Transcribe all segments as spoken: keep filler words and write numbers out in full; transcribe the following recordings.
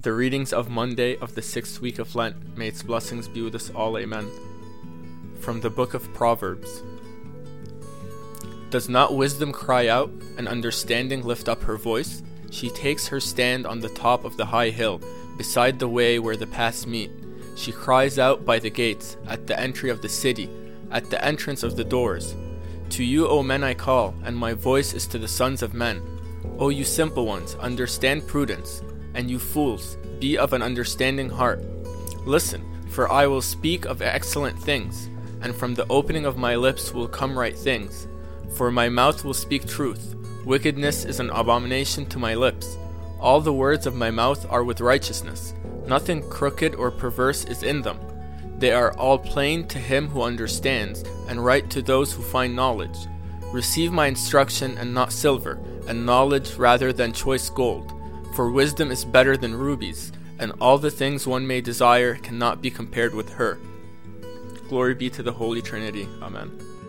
The readings of Monday of the sixth week of Lent, may its blessings be with us all, amen. From the book of Proverbs. Does not wisdom cry out, and understanding lift up her voice? She takes her stand on the top of the high hill, beside the way where the paths meet. She cries out by the gates, at the entry of the city, at the entrance of the doors. To you, O men, I call, and my voice is to the sons of men. O you simple ones, understand prudence, and you fools, be of an understanding heart. Listen, for I will speak of excellent things, and from the opening of my lips will come right things. For my mouth will speak truth. Wickedness is an abomination to my lips. All the words of my mouth are with righteousness. Nothing crooked or perverse is in them. They are all plain to him who understands, and right to those who find knowledge. Receive my instruction and not silver, and knowledge rather than choice gold. For wisdom is better than rubies, and all the things one may desire cannot be compared with her. Glory be to the Holy Trinity. Amen.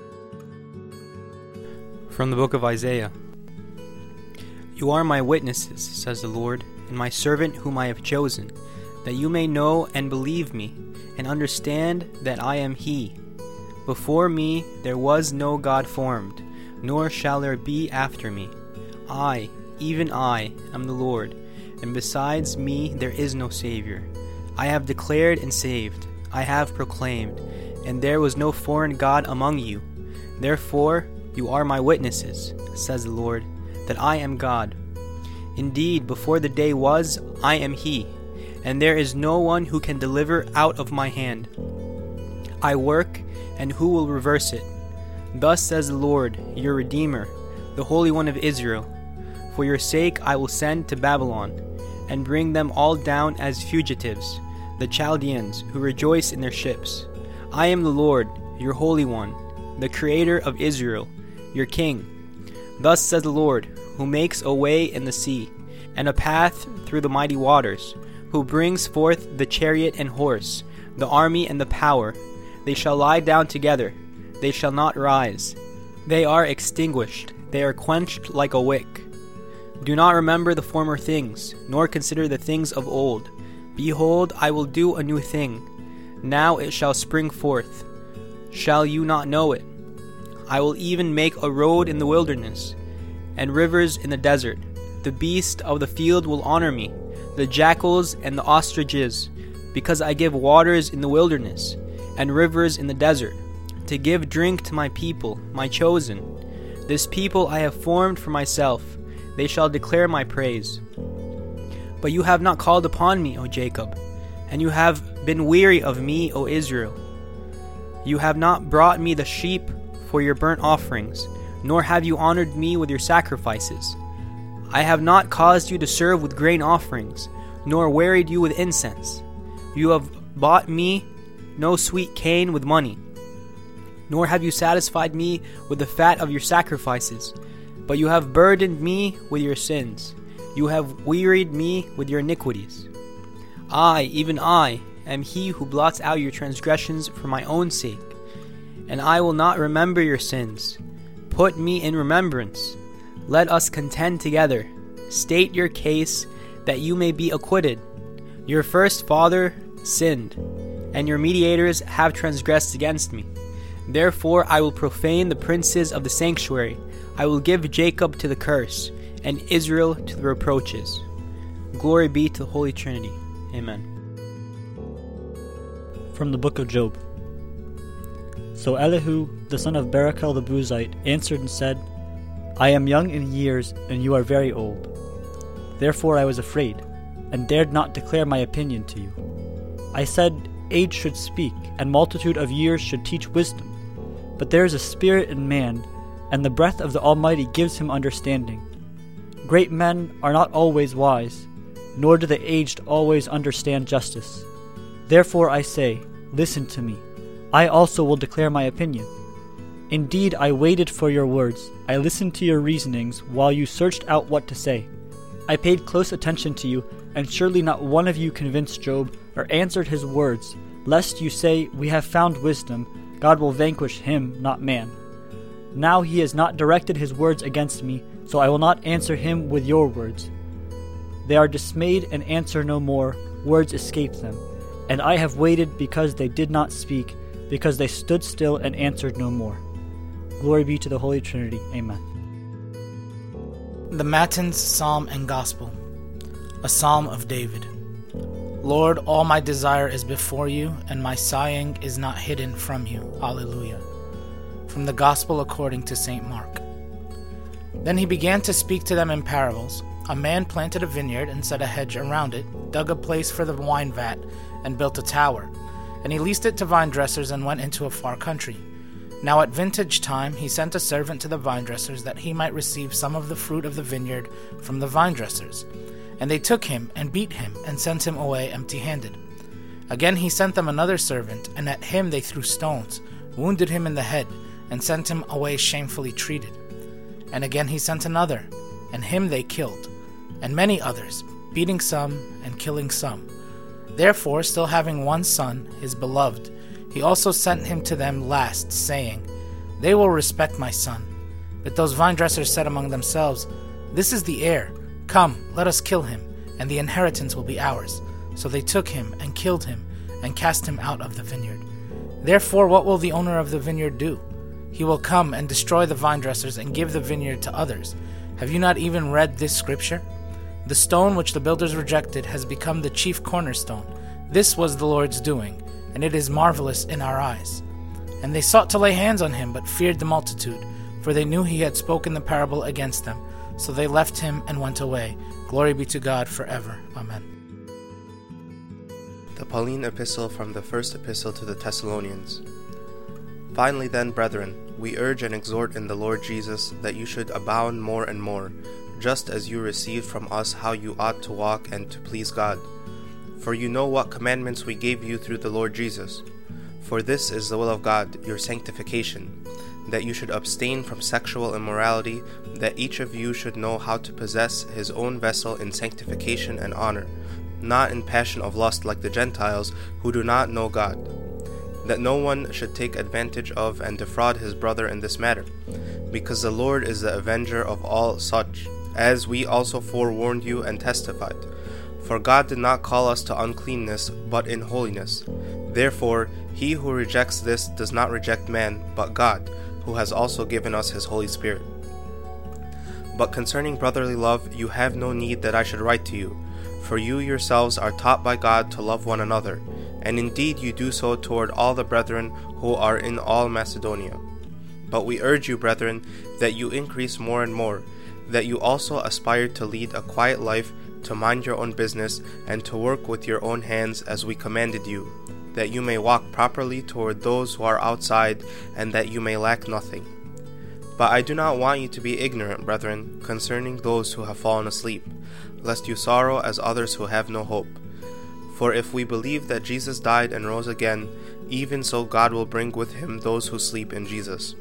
From the book of Isaiah. You are my witnesses, says the Lord, and my servant whom I have chosen, that you may know and believe me, and understand that I am He. Before me there was no God formed, nor shall there be after me. I, even I, am the Lord, and besides me there is no Savior. I have declared and saved, I have proclaimed, and there was no foreign God among you. Therefore you are my witnesses, says the Lord, that I am God. Indeed, before the day was, I am He, and there is no one who can deliver out of my hand. I work, and who will reverse it? Thus says the Lord, your Redeemer, the Holy One of Israel. For your sake I will send to Babylon, and bring them all down as fugitives, the Chaldeans who rejoice in their ships. I am the Lord, your Holy One, the Creator of Israel, your King. Thus says the Lord, who makes a way in the sea, and a path through the mighty waters, who brings forth the chariot and horse, the army and the power. They shall lie down together, they shall not rise. They are extinguished, they are quenched like a wick. Do not remember the former things, nor consider the things of old. Behold, I will do a new thing. Now it shall spring forth. Shall you not know it? I will even make a road in the wilderness, and rivers in the desert. The beasts of the field will honor me, the jackals and the ostriches, because I give waters in the wilderness, and rivers in the desert, to give drink to my people, my chosen. This people I have formed for myself, they shall declare my praise. But you have not called upon me, O Jacob, and you have been weary of me, O Israel. You have not brought me the sheep for your burnt offerings, nor have you honored me with your sacrifices. I have not caused you to serve with grain offerings, nor wearied you with incense. You have bought me no sweet cane with money, nor have you satisfied me with the fat of your sacrifices, but you have burdened me with your sins. You have wearied me with your iniquities. I, even I, am he who blots out your transgressions for my own sake, and I will not remember your sins. Put me in remembrance. Let us contend together. State your case, that you may be acquitted. Your first father sinned, and your mediators have transgressed against me. Therefore I will profane the princes of the sanctuary. I will give Jacob to the curse, and Israel to the reproaches. Glory be to the Holy Trinity. Amen. From the book of Job. So Elihu, the son of Barachel the Buzite, answered and said, I am young in years, and you are very old. Therefore I was afraid, and dared not declare my opinion to you. I said, Age should speak, and multitude of years should teach wisdom. But there is a spirit in man, and the breath of the Almighty gives him understanding. Great men are not always wise, nor do the aged always understand justice. Therefore I say, listen to me. I also will declare my opinion. Indeed, I waited for your words. I listened to your reasonings while you searched out what to say. I paid close attention to you, and surely not one of you convinced Job or answered his words, lest you say, we have found wisdom, God will vanquish him, not man. Now he has not directed his words against me, so I will not answer him with your words. They are dismayed and answer no more, words escape them. And I have waited because they did not speak, because they stood still and answered no more. Glory be to the Holy Trinity. Amen. The Matins, Psalm and Gospel. A Psalm of David. Lord, all my desire is before you, and my sighing is not hidden from you. Alleluia. From the Gospel according to Saint Mark. Then he began to speak to them in parables. A man planted a vineyard and set a hedge around it, dug a place for the wine vat, and built a tower. And he leased it to vine dressers and went into a far country. Now at vintage time he sent a servant to the vine dressers that he might receive some of the fruit of the vineyard from the vine dressers. And they took him and beat him and sent him away empty-handed. Again he sent them another servant, and at him they threw stones, wounded him in the head, and sent him away shamefully treated. And again he sent another, and him they killed, and many others, beating some and killing some. Therefore, still having one son, his beloved, he also sent him to them last, saying, They will respect my son. But those vine dressers said among themselves, This is the heir. Come, let us kill him, and the inheritance will be ours. So they took him and killed him, and cast him out of the vineyard. Therefore, what will the owner of the vineyard do? He will come and destroy the vine dressers and give the vineyard to others. Have you not even read this scripture? The stone which the builders rejected has become the chief cornerstone. This was the Lord's doing, and it is marvelous in our eyes. And they sought to lay hands on him, but feared the multitude, for they knew he had spoken the parable against them. So they left him and went away. Glory be to God forever. Amen. The Pauline Epistle from the First Epistle to the Thessalonians. Finally then, brethren, we urge and exhort in the Lord Jesus that you should abound more and more, just as you received from us how you ought to walk and to please God. For you know what commandments we gave you through the Lord Jesus. For this is the will of God, your sanctification, that you should abstain from sexual immorality, that each of you should know how to possess his own vessel in sanctification and honor, not in passion of lust like the Gentiles who do not know God, that no one should take advantage of and defraud his brother in this matter, because the Lord is the avenger of all such, as we also forewarned you and testified. For God did not call us to uncleanness, but in holiness. Therefore, he who rejects this does not reject man, but God, who has also given us his Holy Spirit. But concerning brotherly love, you have no need that I should write to you, for you yourselves are taught by God to love one another, and indeed you do so toward all the brethren who are in all Macedonia. But we urge you, brethren, that you increase more and more, that you also aspire to lead a quiet life, to mind your own business, and to work with your own hands as we commanded you, that you may walk properly toward those who are outside, and that you may lack nothing. But I do not want you to be ignorant, brethren, concerning those who have fallen asleep, lest you sorrow as others who have no hope. For if we believe that Jesus died and rose again, even so God will bring with him those who sleep in Jesus.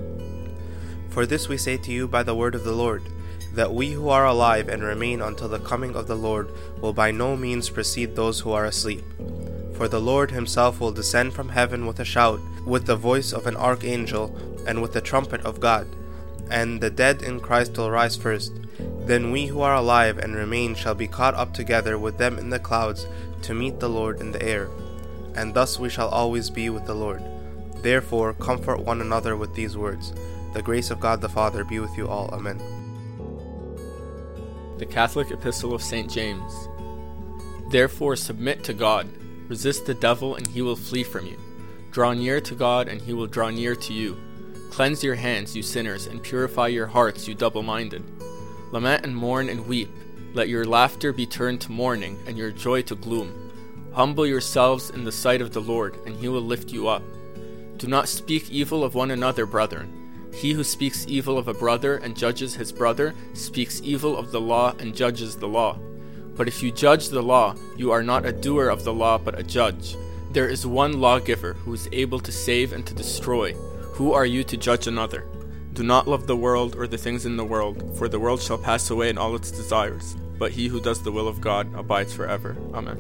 For this we say to you by the word of the Lord, that we who are alive and remain until the coming of the Lord will by no means precede those who are asleep. For the Lord himself will descend from heaven with a shout, with the voice of an archangel, and with the trumpet of God, and the dead in Christ will rise first. Then we who are alive and remain shall be caught up together with them in the clouds to meet the Lord in the air, and thus we shall always be with the Lord. Therefore comfort one another with these words. The grace of God the Father be with you all. Amen. The Catholic Epistle of Saint James. Therefore submit to God, resist the devil and he will flee from you. Draw near to God and he will draw near to you. Cleanse your hands, you sinners, and purify your hearts, you double-minded. Lament and mourn and weep. Let your laughter be turned to mourning, and your joy to gloom. Humble yourselves in the sight of the Lord, and he will lift you up. Do not speak evil of one another, brethren. He who speaks evil of a brother and judges his brother speaks evil of the law and judges the law. But if you judge the law, you are not a doer of the law, but a judge. There is one lawgiver who is able to save and to destroy. Who are you to judge another? Do not love the world or the things in the world, for the world shall pass away and all its desires. But he who does the will of God abides forever. Amen.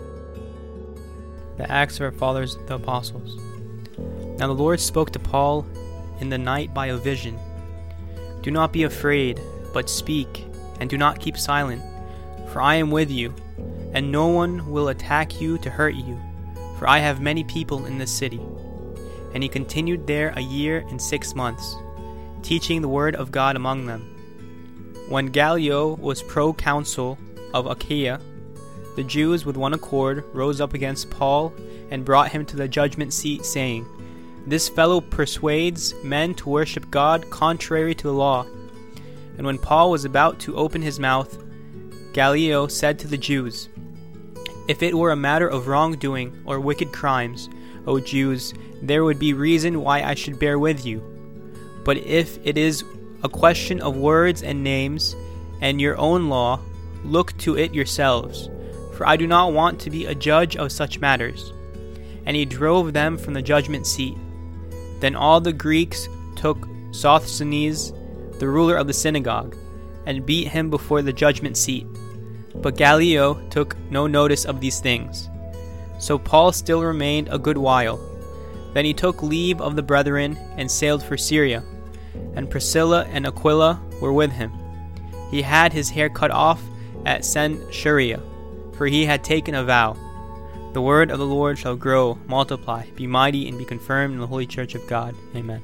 The Acts of our Fathers, the Apostles. Now the Lord spoke to Paul in the night by a vision. Do not be afraid, but speak, and do not keep silent, for I am with you, and no one will attack you to hurt you, for I have many people in this city. And he continued there a year and six months, teaching the word of God among them. When Gallio was proconsul of Achaia, the Jews with one accord rose up against Paul and brought him to the judgment seat, saying, "This fellow persuades men to worship God contrary to the law." And when Paul was about to open his mouth, Gallio said to the Jews, "If it were a matter of wrongdoing or wicked crimes, O Jews, there would be reason why I should bear with you. But if it is a question of words and names, and your own law, look to it yourselves, for I do not want to be a judge of such matters." And he drove them from the judgment seat. Then all the Greeks took Sosthenes, the ruler of the synagogue, and beat him before the judgment seat. But Gallio took no notice of these things. So Paul still remained a good while. Then he took leave of the brethren and sailed for Syria, and Priscilla and Aquila were with him. He had his hair cut off at Cenchrea, for he had taken a vow. The word of the Lord shall grow, multiply, be mighty, and be confirmed in the holy church of God. Amen.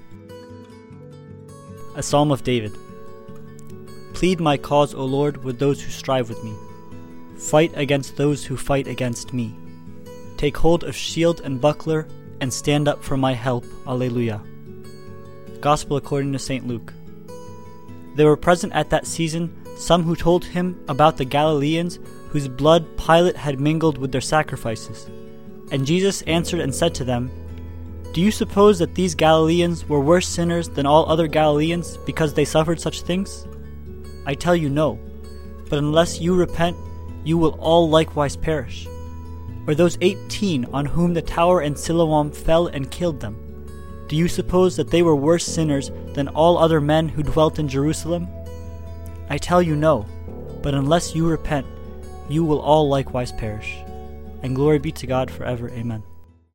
A Psalm of David. Plead my cause, O Lord, with those who strive with me. Fight against those who fight against me. Take hold of shield and buckler, and stand up for my help. Alleluia. Gospel according to Saint Luke. There were present at that season some who told him about the Galileans whose blood Pilate had mingled with their sacrifices. And Jesus answered and said to them, "Do you suppose that these Galileans were worse sinners than all other Galileans because they suffered such things? I tell you no, but unless you repent, you will all likewise perish. Or those eighteen on whom the tower in Siloam fell and killed them, do you suppose that they were worse sinners than all other men who dwelt in Jerusalem? I tell you no, but unless you repent, you will all likewise perish. And glory be to God forever. Amen."